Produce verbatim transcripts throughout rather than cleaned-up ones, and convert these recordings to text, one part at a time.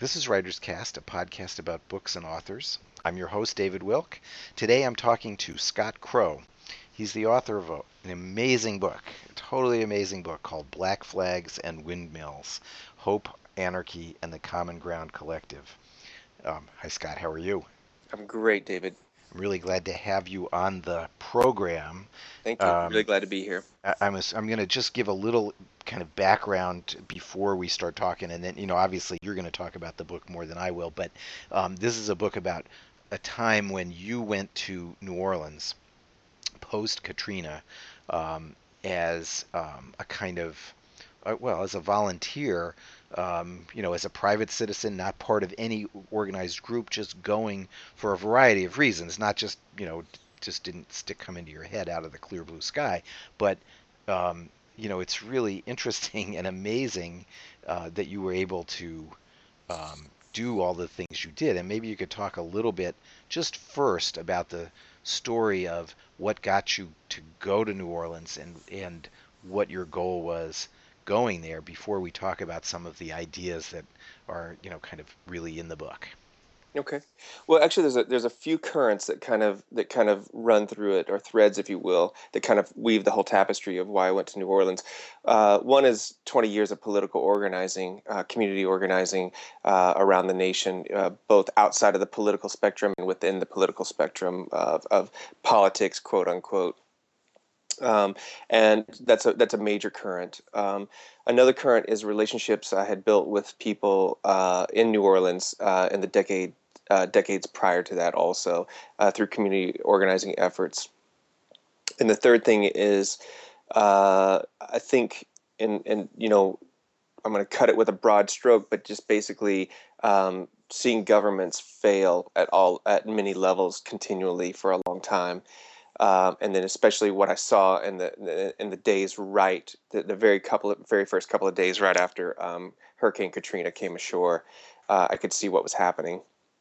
This is Writer's Cast, a podcast about books and authors. I'm your host, David Wilk. Today I'm talking to Scott Crow. He's the author of a, an amazing book, a totally amazing book called Black Flags and Windmills: Hope, Anarchy, and the Common Ground Collective. Um, hi, Scott. How are you? I'm great, David. I'm really glad to have you on the program. Thank you. Really Um, glad to be here. I, I'm, I'm going to just give a little kind of background before we start talking, and then, you know, obviously you're going to talk about the book more than I will, but um, this is a book about a time when you went to New Orleans post Katrina um, as um, a kind of uh, well, as a volunteer, um, you know, as a private citizen, not part of any organized group, just going for a variety of reasons, not just, you know, just didn't stick come into your head out of the clear blue sky, but um, you know, it's really interesting and amazing uh, that you were able to um, do all the things you did. And maybe you could talk a little bit just first about the story of what got you to go to New Orleans and and what your goal was going there before we talk about some of the ideas that are, you know, kind of really in the book. Okay. Well, actually, there's a there's a few currents that kind of that kind of run through it, or threads, if you will, that kind of weave the whole tapestry of why I went to New Orleans. Uh, one is twenty years of political organizing, uh, community organizing uh, around the nation, uh, both outside of the political spectrum and within the political spectrum of, of politics, quote unquote. Um, and that's a that's a major current. Um, another current is relationships I had built with people uh, in New Orleans uh, in the decade uh, decades prior to that, also uh, through community organizing efforts. And the third thing is, uh, I think, in and you know, I'm going to cut it with a broad stroke, but just basically um, seeing governments fail at all at many levels continually for a long time, um, and then especially what I saw in the in the days right, the, the very couple of very first couple of days right after um, Hurricane Katrina came ashore, uh, I could see what was happening.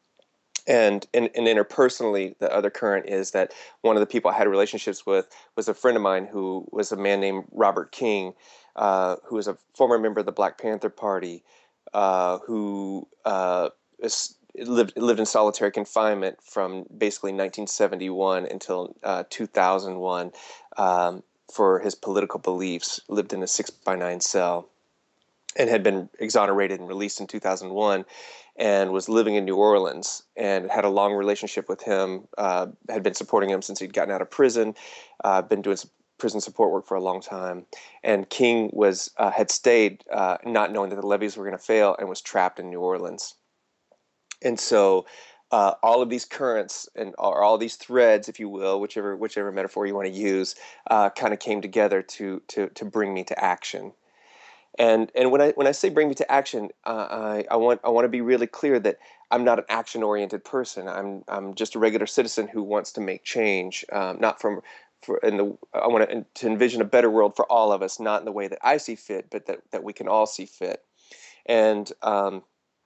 And, and and interpersonally, the other current is that one of the people I had relationships with was a friend of mine who was a man named Robert King, uh, who was a former member of the Black Panther Party, uh, who uh, is, lived lived in solitary confinement from basically nineteen seventy-one until uh, two thousand one um, for his political beliefs. Lived in a six by nine cell and had been exonerated and released in two thousand one, and was living in New Orleans, and had a long relationship with him, uh, had been supporting him since he'd gotten out of prison, uh, been doing some prison support work for a long time. And King was uh, had stayed uh, not knowing that the levees were going to fail, and was trapped in New Orleans. And so uh, all of these currents, and or all these threads, if you will, whichever whichever metaphor you want to use, uh, kind of came together to to to bring me to action. And and when I when I say bring me to action, uh, I I want I want to be really clear that I'm not an action oriented person. I'm I'm just a regular citizen who wants to make change, um, not from for in the I want to, to envision a better world for all of us, not in the way that I see fit, but that that we can all see fit. And um,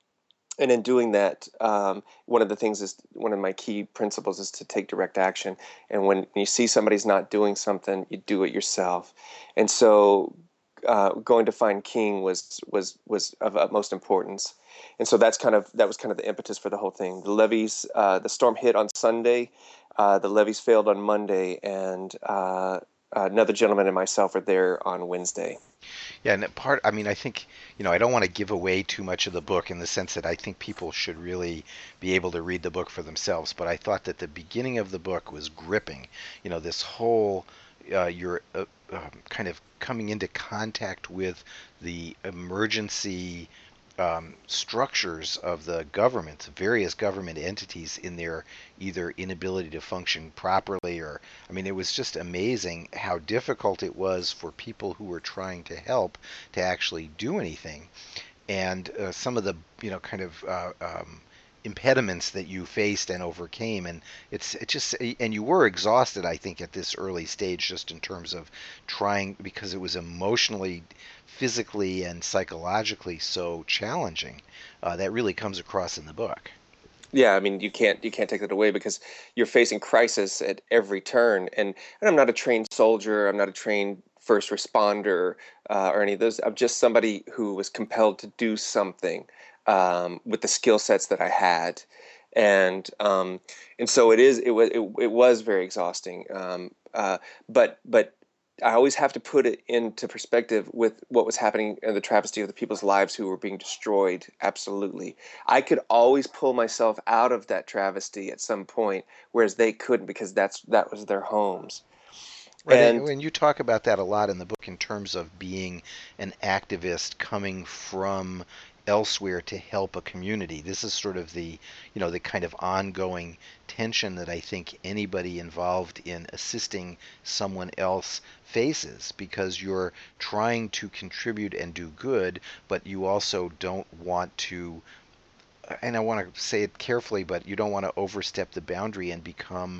and in doing that, um, one of the things is one of my key principles is to take direct action. And when you see somebody's not doing something, you do it yourself. And so uh, going to find King was was was of utmost importance, and so that's kind of that was kind of the impetus for the whole thing. The levees, uh, the storm hit on Sunday, uh, the levees failed on Monday, and uh, another gentleman and myself were there on Wednesday. Yeah, and part, I mean, I think, you know, I don't want to give away too much of the book in the sense that I think people should really be able to read the book for themselves, but I thought that the beginning of the book was gripping. You know, this whole, uh, you're uh, um, kind of coming into contact with the emergency um, structures of the government, various government entities in their either inability to function properly or, I mean, it was just amazing how difficult it was for people who were trying to help to actually do anything. And uh, some of the, you know, kind of uh, um, impediments that you faced and overcame. And it's it just and you were exhausted, I think, at this early stage, just in terms of trying because it was emotionally, physically, and psychologically so challenging. Uh, that really comes across in the book. Yeah, I mean, you can't you can't take that away because you're facing crisis at every turn. And, and I'm not a trained soldier. I'm not a trained first responder uh, or any of those. I'm just somebody who was compelled to do something. um, with the skill sets that I had. And um, and so it is. It was it, it was very exhausting. Um, uh, but but I always have to put it into perspective with what was happening and the travesty of the people's lives who were being destroyed. Absolutely, I could always pull myself out of that travesty at some point, whereas they couldn't because that's that was their homes. Right, and And when you talk about that a lot in the book in terms of being an activist coming from elsewhere to help a community, this is sort of the, you know, the kind of ongoing tension that I think anybody involved in assisting someone else faces because you're trying to contribute and do good, but you also don't want to, and I want to say it carefully, but you don't want to overstep the boundary and become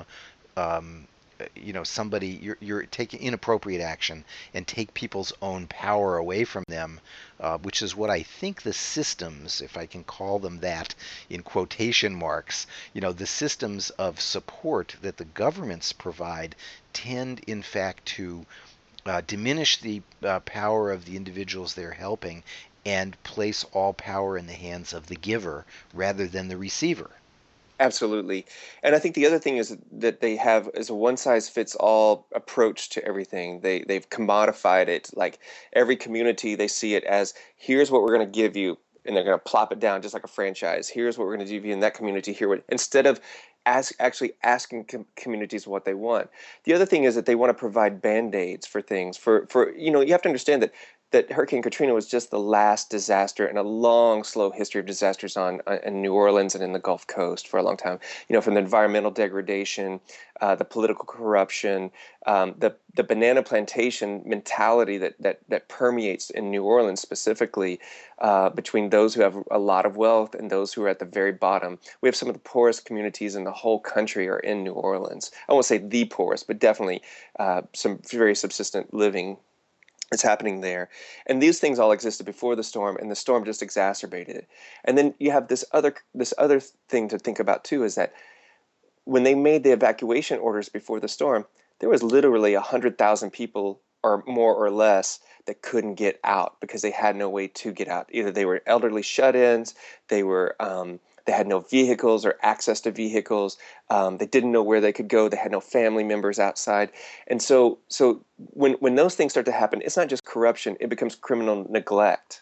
um, you know somebody you're, you're taking inappropriate action and take people's own power away from them, uh, which is what I think the systems, if I can call them that in quotation marks, you know the systems of support that the governments provide tend in fact to uh, diminish the uh, power of the individuals they're helping and place all power in the hands of the giver rather than the receiver. absolutely. And I think the other thing is that they have is a one size fits all approach to everything. They they've commodified it. Like every community, they see it as here's what we're going to give you, and they're going to plop it down just like a franchise. Here's what we're going to give you in that community here. What- Instead of ask, actually asking com- communities what they want. The other thing is that they want to provide band-aids for things. For for you know, you have to understand that that Hurricane Katrina was just the last disaster in a long, slow history of disasters on uh, in New Orleans and in the Gulf Coast for a long time. You know, from the environmental degradation, uh, the political corruption, um, the the banana plantation mentality that that that permeates in New Orleans specifically, uh, between those who have a lot of wealth and those who are at the very bottom. We have some of the poorest communities in the whole country are in New Orleans. I won't say the poorest, but definitely uh, some very subsistent living is happening there. And these things all existed before the storm, and the storm just exacerbated it. And then you have this other this other thing to think about too is that when they made the evacuation orders before the storm, there was literally a hundred thousand people or more or less that couldn't get out because they had no way to get out. Either they were elderly shut-ins, they were um, they had no vehicles or access to vehicles. Um, they didn't know where they could go. They had no family members outside, and so so when when those things start to happen, it's not just corruption; it becomes criminal neglect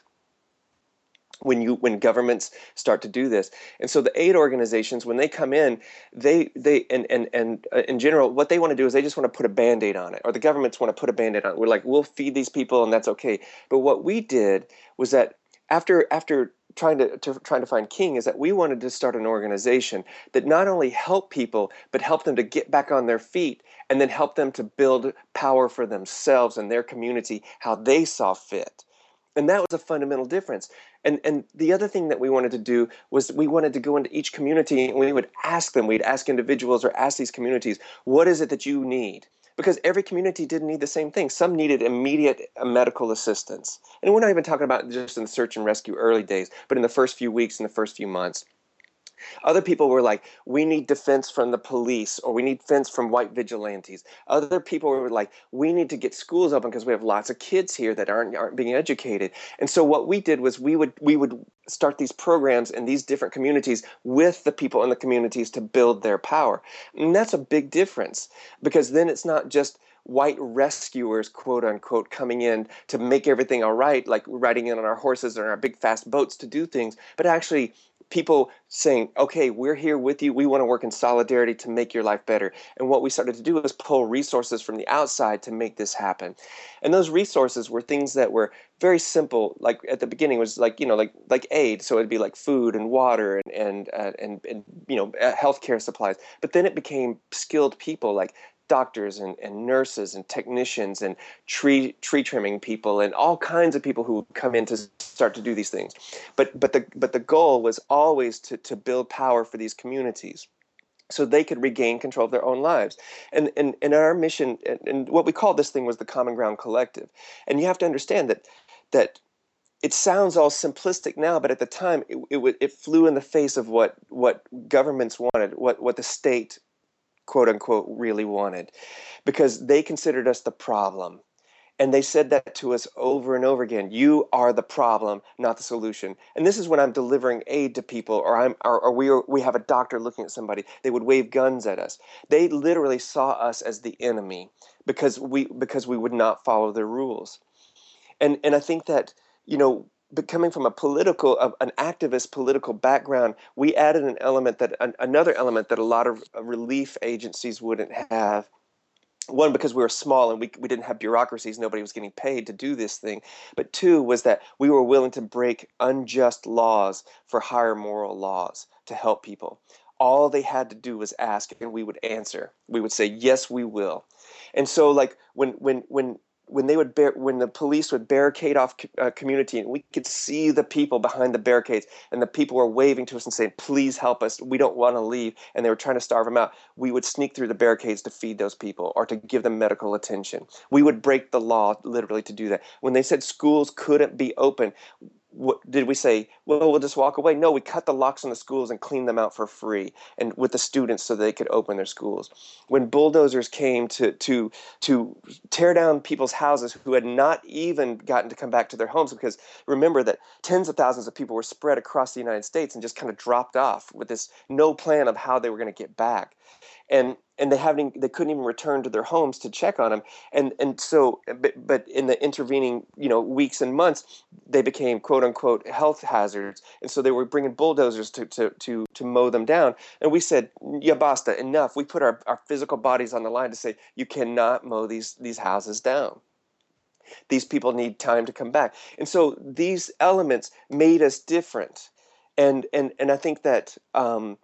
when you when governments start to do this. And so the aid organizations, when they come in, they they and and and uh, in general what they want to do is they just want to put a band-aid on it, or the governments want to put a band-aid on it. We're like, we'll feed these people and that's okay. But what we did was that after after trying to, to trying to find King is that we wanted to start an organization that not only help people but help them to get back on their feet and then help them to build power for themselves and their community how they saw fit. And that was a fundamental difference. And and the other thing that we wanted to do was we wanted to go into each community and we would ask them, we'd ask individuals or ask these communities, what is it that you need? Because every community didn't need the same thing. Some needed immediate uh, medical assistance. And we're not even talking about just in the search and rescue early days, but in the first few weeks, in the first few months. Other people were like, we need defense from the police or we need defense from white vigilantes. Other people were like, we need to get schools open because we have lots of kids here that aren't aren't being educated. And so what we did was we would we would start these programs in these different communities with the people in the communities to build their power. And that's a big difference because then it's not just white rescuers, quote unquote, coming in to make everything all right, like riding in on our horses or our big fast boats to do things, but actually people saying, okay, we're here with you. We want to work in solidarity to make your life better. And what we started to do was pull resources from the outside to make this happen. And those resources were things that were very simple. Like at the beginning was like, you know, like like aid. So it'd be like food and water and and uh, and, and you know, uh, healthcare supplies. But then it became skilled people like doctors and, and nurses and technicians and tree tree trimming people and all kinds of people who would come in to start to do these things. But but the but the goal was always to to build power for these communities so they could regain control of their own lives. And and, and our mission and, and what we called this thing was the Common Ground Collective. And you have to understand that that it sounds all simplistic now, but at the time it it, it flew in the face of what what governments wanted, what what the state quote unquote really wanted, because they considered us the problem. And they said that to us over and over again. You are the problem, not the solution. And this is when I'm delivering aid to people, or I'm, or, or we are, we have a doctor looking at somebody. They would wave guns at us. They literally saw us as the enemy because we because we would not follow their rules. And and I think that, you know, but coming from a political, uh, an activist political background, we added an element that an, another element that a lot of relief agencies wouldn't have. One, because we were small and we, we didn't have bureaucracies, nobody was getting paid to do this thing. But two, was that we were willing to break unjust laws for higher moral laws to help people. All they had to do was ask, and we would answer. We would say, yes, we will. And so, like, when when when when they would bar- when the police would barricade off a community, and we could see the people behind the barricades, and the people were waving to us and saying, please help us, we don't want to leave, and they were trying to starve them out, we would sneak through the barricades to feed those people or to give them medical attention. We would break the law literally to do that. When they said schools couldn't be open, what did we say? Well, we'll just walk away. No, we cut the locks on the schools and cleaned them out for free, and with the students so they could open their schools. When bulldozers came to to to tear down people's houses who had not even gotten to come back to their homes, because remember that tens of thousands of people were spread across the United States and just kind of dropped off with this no plan of how they were going to get back. And and they haven't they couldn't even return to their homes to check on them. And and so but, but in the intervening, you know, weeks and months, they became quote unquote health hazards, and so they were bringing bulldozers to to to, to mow them down. And we said, yeah, basta, enough. We put our, our physical bodies on the line to say, you cannot mow these these houses down. These people need time to come back. And so these elements made us different. And and and I think that um,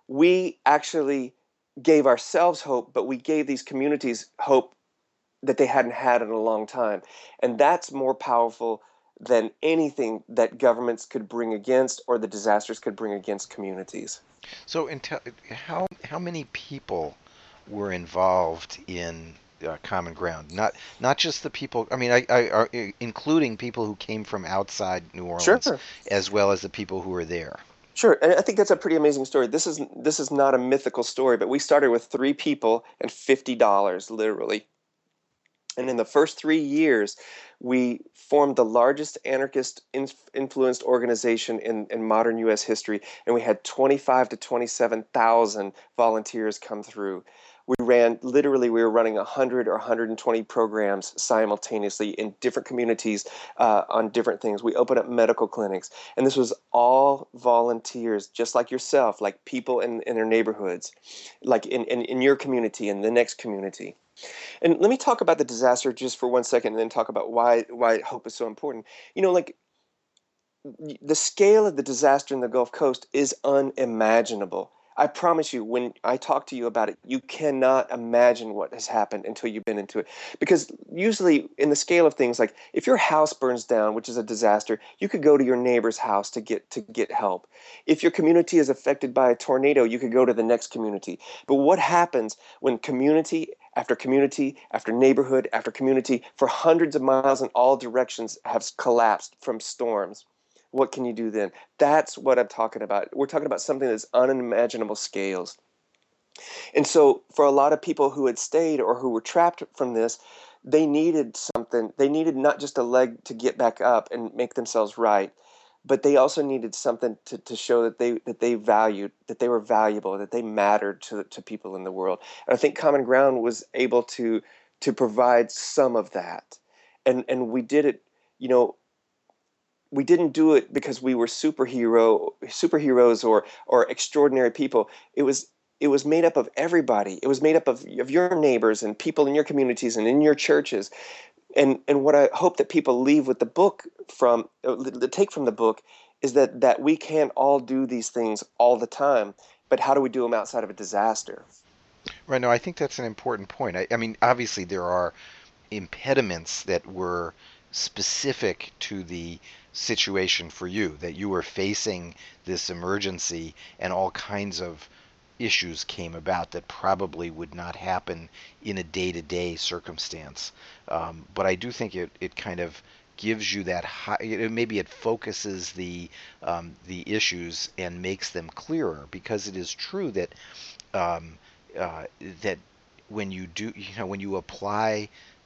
we actually gave ourselves hope, but we gave these communities hope that they hadn't had in a long time. And that's more powerful than anything that governments could bring against or the disasters could bring against communities. So, in te- how how many people were involved in uh, Common Ground? Not not just the people. I mean, I, I are including people who came from outside New Orleans, Sure. as well as the people who were there. Sure, and I think that's a pretty amazing story. This is this is not a mythical story, but we started with three people and fifty dollars literally. And in the first three years, we formed the largest anarchist influenced organization in, in modern U S history, and we had twenty-five to twenty-seven thousand volunteers come through. We ran, literally, we were running one hundred or one hundred twenty programs simultaneously in different communities uh, on different things. We opened up medical clinics, and this was all volunteers, just like yourself, like people in, in their neighborhoods, like in, in, in your community and the next community. And let me talk about the disaster just for one second, and then talk about why why hope is so important. You know, like the scale of the disaster in the Gulf Coast is unimaginable. I promise you, when I talk to you about it, you cannot imagine what has happened until you've been into it. Because usually, in the scale of things, like if your house burns down, which is a disaster, you could go to your neighbor's house to get to get help. If your community is affected by a tornado, you could go to the next community. But what happens when community after community after neighborhood after community for hundreds of miles in all directions have collapsed from storms? What can you do then? That's what I'm talking about. We're talking about something that's unimaginable scales. And so for a lot of people who had stayed or who were trapped from this, they needed something. They needed not just a leg to get back up and make themselves right, but they also needed something to, to show that they that they valued, that they were valuable, that they mattered to, to people in the world. And I think Common Ground was able to to provide some of that. And and we did it, you know, we didn't do it because we were superhero superheroes or or extraordinary people. It was it was made up of everybody. It was made up of, of your neighbors and people in your communities and in your churches. And and what I hope that people leave with the book from uh, the take from the book is that that we can't all do these things all the time. But how do we do them outside of a disaster? Right. No, I think that's an important point. I, I mean, obviously there are impediments that were specific to the situation for you, that you were facing this emergency and all kinds of issues came about that probably would not happen in a day-to-day circumstance. Um, but I do think it, it kind of gives you that high, it, maybe it focuses the um, the issues and makes them clearer, because it is true that um, uh, that when you do, you know, when you apply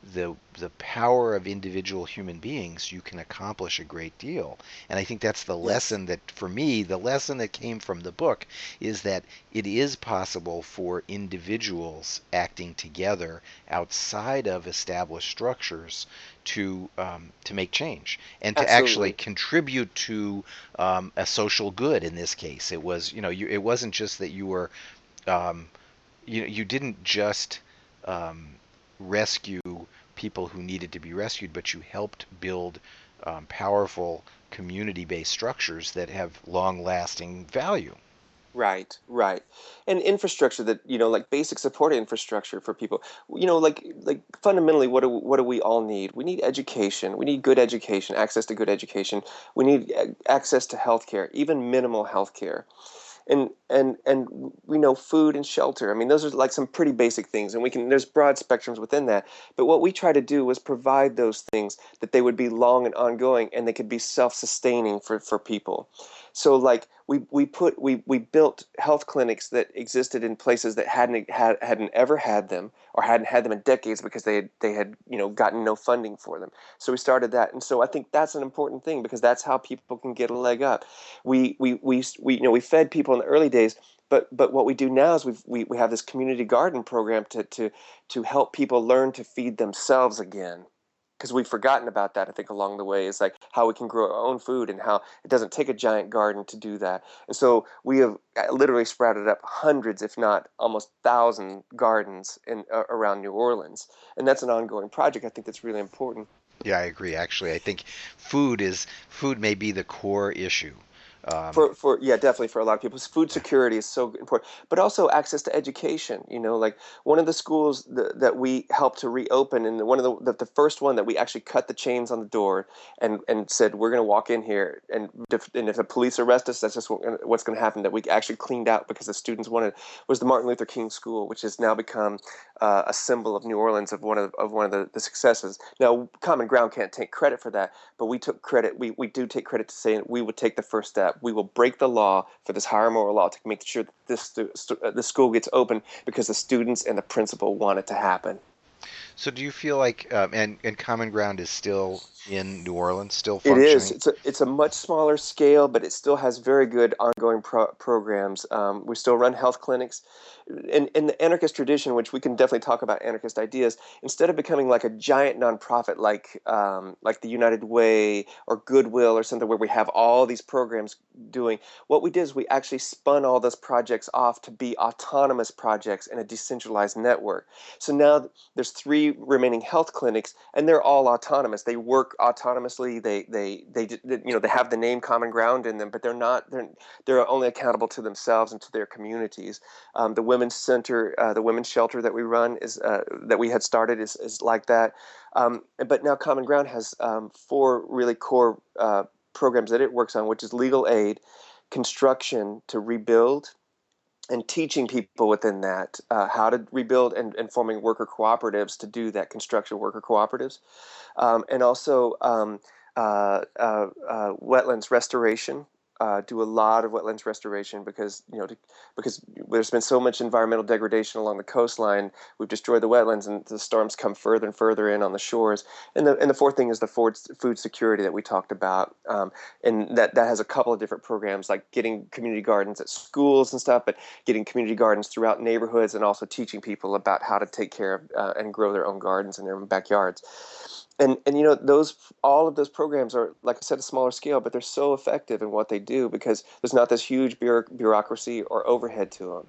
the the power of individual human beings, you can accomplish a great deal. And I think that's the Yes, lesson that, for me, the lesson that came from the book is that it is possible for individuals acting together outside of established structures to um, to make change and to actually absolutely. contribute to um, a social good. In this case, it was, you know, you, it wasn't just that you were um, you you didn't just um, rescue people who needed to be rescued, but you helped build um, powerful community-based structures that have long-lasting value. Right, right. And infrastructure that, you know, like basic support infrastructure for people. You know, like like fundamentally what do what do we all need? We need education. We need good education, access to good education. We need uh, access to healthcare, even minimal healthcare. and and and we know food and shelter. I mean, those are like some pretty basic things, and we can there's broad spectrums within that. But what we try to do was provide those things that they would be long and ongoing, and they could be self-sustaining for for people. So like we we put we we built health clinics that existed in places that hadn't had hadn't ever had them or hadn't had them in decades because they had they had you know gotten no funding for them. So we started that, and so I think that's an important thing because that's how people can get a leg up. We we we we you know we fed people in the early days, but but what we do now is we've, we we have this community garden program to to to help people learn to feed themselves again, because we've forgotten about that. I think along the way is like how we can grow our own food and how it doesn't take a giant garden to do that. And so we have uh, literally sprouted up hundreds, if not almost thousand gardens in uh, around New Orleans, and that's an ongoing project. I think that's really important. Yeah, I agree. Actually, I think food is food may be the core issue. Um, For for yeah, definitely for a lot of people, food security is so important, but also access to education. You know, like one of the schools that, that we helped to reopen, and one of the, the the first one that we actually cut the chains on the door and and said we're going to walk in here, and if, and if the police arrest us, that's just what, what's going to happen. That we actually cleaned out because the students wanted was the Martin Luther King School, which has now become uh, a symbol of New Orleans of one of of one of the, the successes. Now, Common Ground can't take credit for that, but we took credit. We, we do take credit to saying we would take the first step. We will break the law for this higher moral law to make sure that this stu- stu- uh, the school gets open because the students and the principal want it to happen. so, do you feel like um, and and Common Ground is still in New Orleans, still It is. functioning? It's a it's a much smaller scale, but it still has very good ongoing pro programs. Um, we still run health clinics. In in the anarchist tradition, which we can definitely talk about anarchist ideas, instead of becoming like a giant nonprofit like um, like the United Way or Goodwill or something where we have all these programs doing, what we did is we actually spun all those projects off to be autonomous projects in a decentralized network. So now there's three remaining health clinics, and they're all autonomous. They work autonomously. They they they you know they have the name Common Ground in them, but they're not. They're they're only accountable to themselves and to their communities. Um, the women's center, uh, the women's shelter that we run is uh, that we had started is is like that. Um, but now Common Ground has um, four really core uh, programs that it works on, which is legal aid, construction to rebuild, and teaching people within that uh, how to rebuild, and, and forming worker cooperatives to do that, construction worker cooperatives, um, and also um, uh, uh, uh, wetlands restoration. Uh, do a lot of wetlands restoration because you know to, because there's been so much environmental degradation along the coastline. We've destroyed the wetlands, and the storms come further and further in on the shores. And the and the fourth thing is the food food security that we talked about, um, and that that has a couple of different programs like getting community gardens at schools and stuff, but getting community gardens throughout neighborhoods, and also teaching people about how to take care of uh, and grow their own gardens in their own backyards. And and you know those all of those programs are, like I said, a smaller scale, but they're so effective in what they do because there's not this huge bureau- bureaucracy or overhead to them.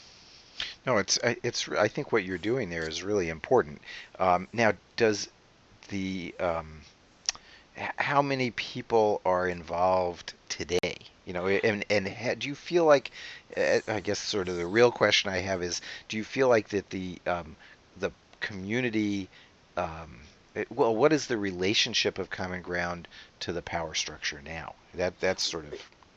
No, it's I- it's I think what you're doing there is really important. Um, now, does the um, h- how many people are involved today? You know, and and ha, do you feel like, uh, I guess sort of the real question I have is, do you feel like that the um, the community, um, it- well, what is the relationship of Common Ground to the power structure now? That that's sort of.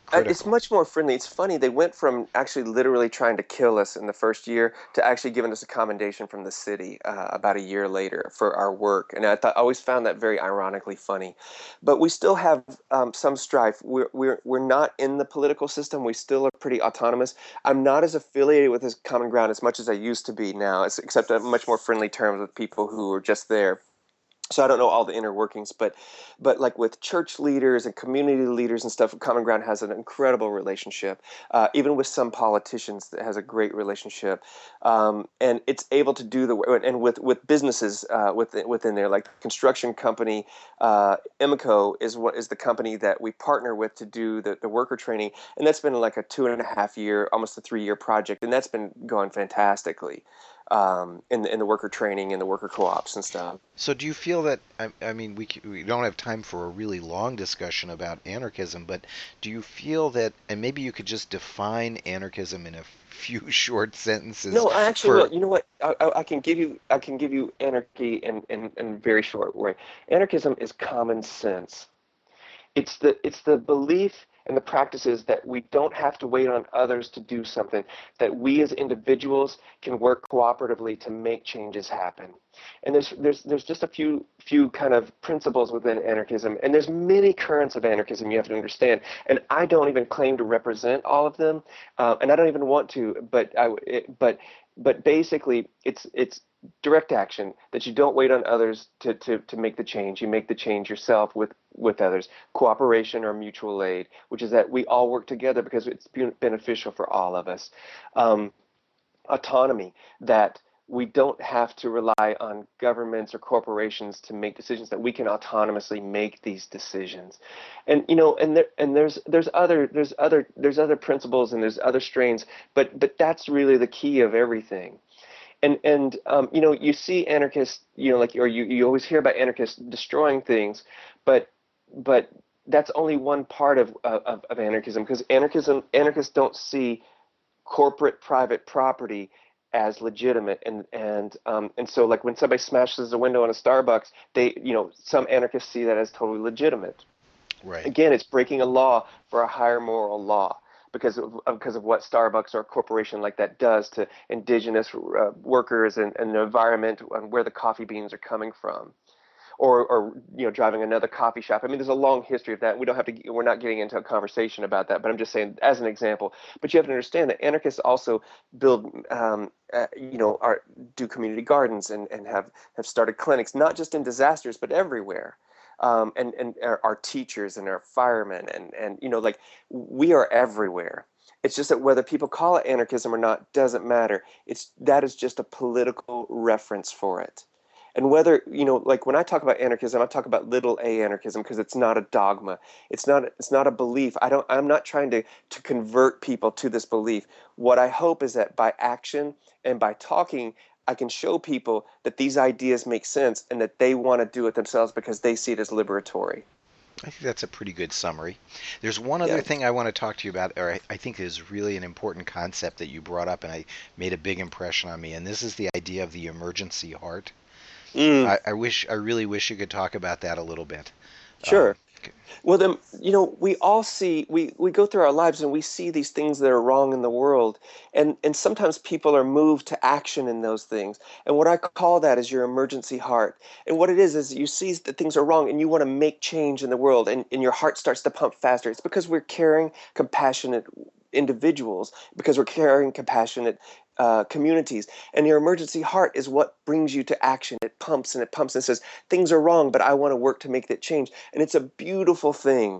Uh, it's critical. much more friendly. It's funny. They went from actually literally trying to kill us in the first year to actually giving us a commendation from the city uh, about a year later for our work. And I thought I always found that very ironically funny. But we still have um, some strife. We're we're we're not in the political system. We still are pretty autonomous. I'm not as affiliated with this Common Ground as much as I used to be now, it's, except on much more friendly terms with people who are just there. So I don't know all the inner workings, but but like with church leaders and community leaders and stuff, Common Ground has an incredible relationship. Uh, even with some politicians, that has a great relationship, um, and it's able to do the work. And with with businesses uh, within within there, like the construction company, uh, Emeco is what is the company that we partner with to do the the worker training, and that's been like a two and a half year, almost a three year project, and that's been going fantastically um, in the in the worker training and the worker co-ops and stuff. So do you feel that, I, I mean, we, we don't have time for a really long discussion about anarchism, but do you feel that, and maybe you could just define anarchism in a few short sentences No, I actually for, will. You know what? I, I, I can give you I can give you anarchy in, in, in a very short way. Anarchism is common sense. It's the it's the belief and the practices that we don't have to wait on others to do something, that we as individuals can work cooperatively to make changes happen. And there's there's there's just a few few kind of principles within anarchism, and there's many currents of anarchism you have to understand. And I don't even claim to represent all of them, uh, and I don't even want to. But I it, but but basically, it's it's direct action, that you don't wait on others to, to, to make the change. You make the change yourself with, with others. Cooperation or mutual aid, which is that we all work together because it's beneficial for all of us. Um, autonomy, that we don't have to rely on governments or corporations to make decisions, that we can autonomously make these decisions. And you know, and there and there's there's other there's other there's other principles and there's other strains, but but that's really the key of everything. And and um, you know, you see anarchists, you know, like, or you, you always hear about anarchists destroying things, but but that's only one part of of, of anarchism, because anarchism anarchists don't see corporate private property as legitimate. And and um, and so, like, when somebody smashes a window in a Starbucks, they, you know, some anarchists see that as totally legitimate. right. Again, it's breaking a law for a higher moral law, because of, because of what Starbucks or a corporation like that does to indigenous uh, workers and, and the environment and where the coffee beans are coming from. Or, or you know, driving another coffee shop. I mean, there's a long history of that. We don't have to. We're not getting into a conversation about that. But I'm just saying, as an example. But you have to understand that anarchists also build, um, uh, you know, are, do community gardens and, and have have started clinics, not just in disasters, but everywhere. Um, and and our, our teachers and our firemen and and you know, like, we are everywhere. It's just that whether people call it anarchism or not doesn't matter. It's that is just a political reference for it. And whether, you know, like, when I talk about anarchism, I talk about little a anarchism, because it's not a dogma. It's not it's not a belief. I don't I'm not trying to to convert people to this belief. What I hope is that by action and by talking, I can show people that these ideas make sense and that they want to do it themselves because they see it as liberatory. I think that's a pretty good summary. There's one other Yeah. thing I want to talk to you about, or I, I think is really an important concept that you brought up, and I made a big impression on me, and this is the idea of the emergency heart. Mm, I, I wish, I really wish you could talk about that a little bit. Um, sure. Well, then, you know, we all see, we, we go through our lives and we see these things that are wrong in the world. And, and sometimes people are moved to action in those things. And what I call that is your emergency heart. And what it is, is you see that things are wrong and you want to make change in the world, and, and your heart starts to pump faster. It's because we're caring, compassionate individuals, because we're caring, compassionate uh, communities. And your emergency heart is what brings you to action. It pumps and it pumps and says, things are wrong, but I want to work to make that change. And it's a beautiful thing.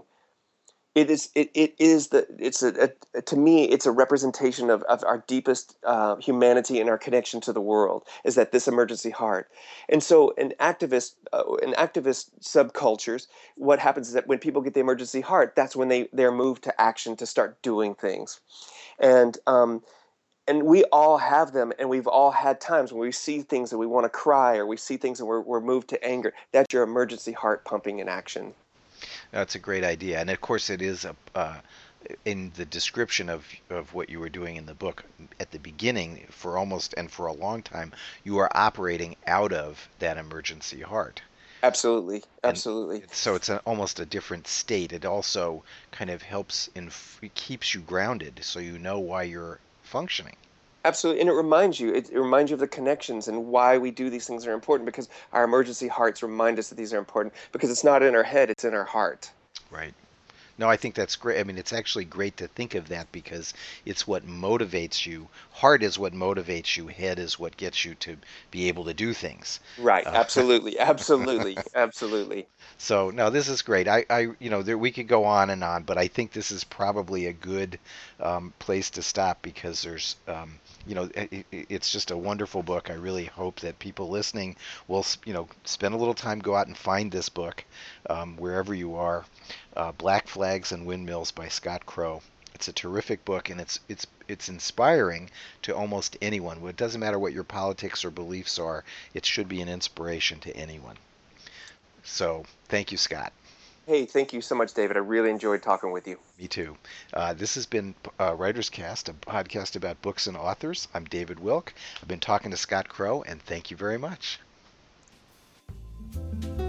It is. It, it is the. It's a, a. To me, it's a representation of, of our deepest uh, humanity and our connection to the world. Is that this emergency heart? And so, an activist, uh, in activist subcultures, what happens is that when people get the emergency heart, that's when they they're moved to action to start doing things. And um, and we all have them, and we've all had times when we see things and we want to cry, or we see things and we're, we're moved to anger. That's your emergency heart pumping in action. that's a great idea, and of course, it is a. Uh, in the description of of what you were doing in the book at the beginning, for almost and for a long time, you are operating out of that emergency heart. Absolutely, And absolutely. it's, so it's a, almost a different state. It also kind of helps and it keeps you grounded, so you know why you're functioning. Absolutely. And it reminds you, it, it reminds you of the connections and why we do these things are important because our emergency hearts remind us that these are important because it's not in our head, it's in our heart. Right. No, I think that's great. I mean, it's actually great to think of that because it's what motivates you. Heart is what motivates you. Head is what gets you to be able to do things. Right. Uh, Absolutely. Absolutely. Absolutely. so no, this is great. I, I, you know, there, we could go on and on, but I think this is probably a good um, place to stop because there's, um, you know, it, it's just a wonderful book. I really hope that people listening will, you know, spend a little time, go out and find this book um, wherever you are. Uh, Black Flags and Windmills by Scott Crow. It's a terrific book, and it's it's it's inspiring to almost anyone. It doesn't matter what your politics or beliefs are; it should be an inspiration to anyone. So, thank you, Scott. Hey, thank you so much, David. I really enjoyed talking with you. Me too. Uh, this has been uh, Writer's Cast, a podcast about books and authors. I'm David Wilk. I've been talking to Scott Crow, and thank you very much.